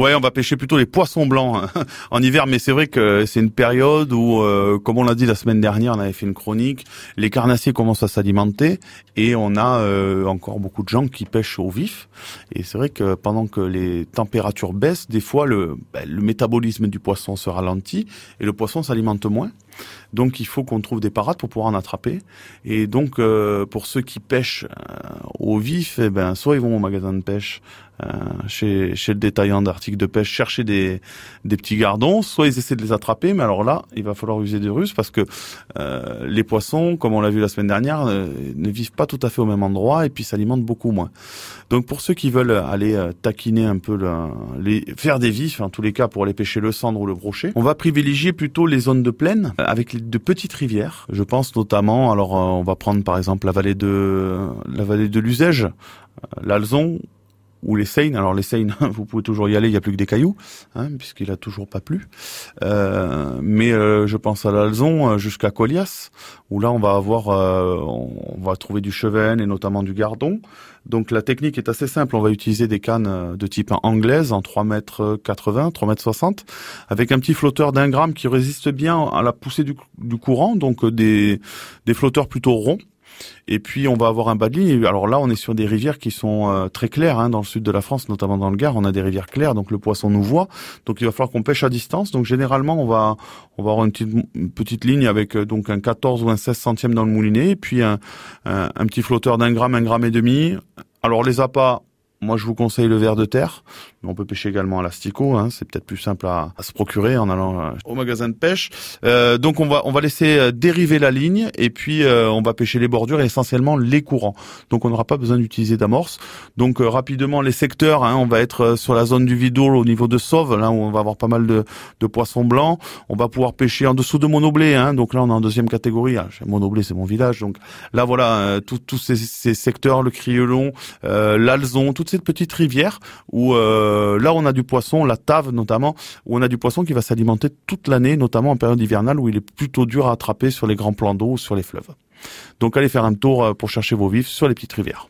Ouais, on va pêcher plutôt les poissons blancs en hiver, mais c'est vrai que c'est une période où, comme on l'a dit la semaine dernière, on avait fait une chronique, les carnassiers commencent à s'alimenter et on a encore beaucoup de gens qui pêchent au vif. Et c'est vrai que pendant que les températures baissent, des fois le métabolisme du poisson se ralentit et le poisson s'alimente moins. Donc il faut qu'on trouve des parades pour pouvoir en attraper. Et donc pour ceux qui pêchent au vif, soit ils vont au magasin de pêche, chez le détaillant d'articles de pêche, chercher des petits gardons, soit ils essaient de les attraper, mais alors là, il va falloir user de ruse parce que les poissons, comme on l'a vu la semaine dernière, ne vivent pas tout à fait au même endroit et puis s'alimentent beaucoup moins. Donc pour ceux qui veulent aller taquiner un peu, faire des vifs, en tous les cas pour aller pêcher le cendre ou le brochet, on va privilégier plutôt les zones de plaine avec de petites rivières. Je pense notamment, alors on va prendre par exemple la vallée de l'Uzège, l'Alzon, ou les Seines. Alors les Seines, vous pouvez toujours y aller, il y a plus que des cailloux, puisqu'il a toujours pas plu. Mais je pense à l'Alzon jusqu'à Colias, où là on va trouver du chevenne et notamment du gardon. Donc la technique est assez simple, on va utiliser des cannes de type anglaise en 3,80 m, 3,60 m, avec un petit flotteur d'1 gramme qui résiste bien à la poussée du courant, donc des flotteurs plutôt ronds. Et puis on va avoir un bas de ligne. Alors là, on est sur des rivières qui sont très claires, dans le sud de la France, notamment dans le Gard. On a des rivières claires, donc le poisson nous voit. Donc il va falloir qu'on pêche à distance. Donc généralement, on va avoir une petite ligne avec donc un 14 ou un 16 centièmes dans le moulinet, et puis un petit flotteur d'1 gramme, 1,5 grammes. Alors les appâts, moi je vous conseille le ver de terre. Mais on peut pêcher également à l'asticot, c'est peut-être plus simple à se procurer en allant au magasin de pêche. Donc on va laisser dériver la ligne et puis on va pêcher les bordures et essentiellement les courants. Donc on n'aura pas besoin d'utiliser d'amorce. Donc rapidement les secteurs, on va être sur la zone du Vidourle au niveau de Sauve, là où on va avoir pas mal de poissons blancs. On va pouvoir pêcher en dessous de Monoblé, donc là on est en deuxième catégorie. Monoblé c'est mon village, donc là voilà tous ces secteurs, le Crieulon, l'Alzon, toutes ces petites rivières où là, on a du poisson, la Tave notamment, où on a du poisson qui va s'alimenter toute l'année, notamment en période hivernale où il est plutôt dur à attraper sur les grands plans d'eau ou sur les fleuves. Donc allez faire un tour pour chercher vos vifs sur les petites rivières.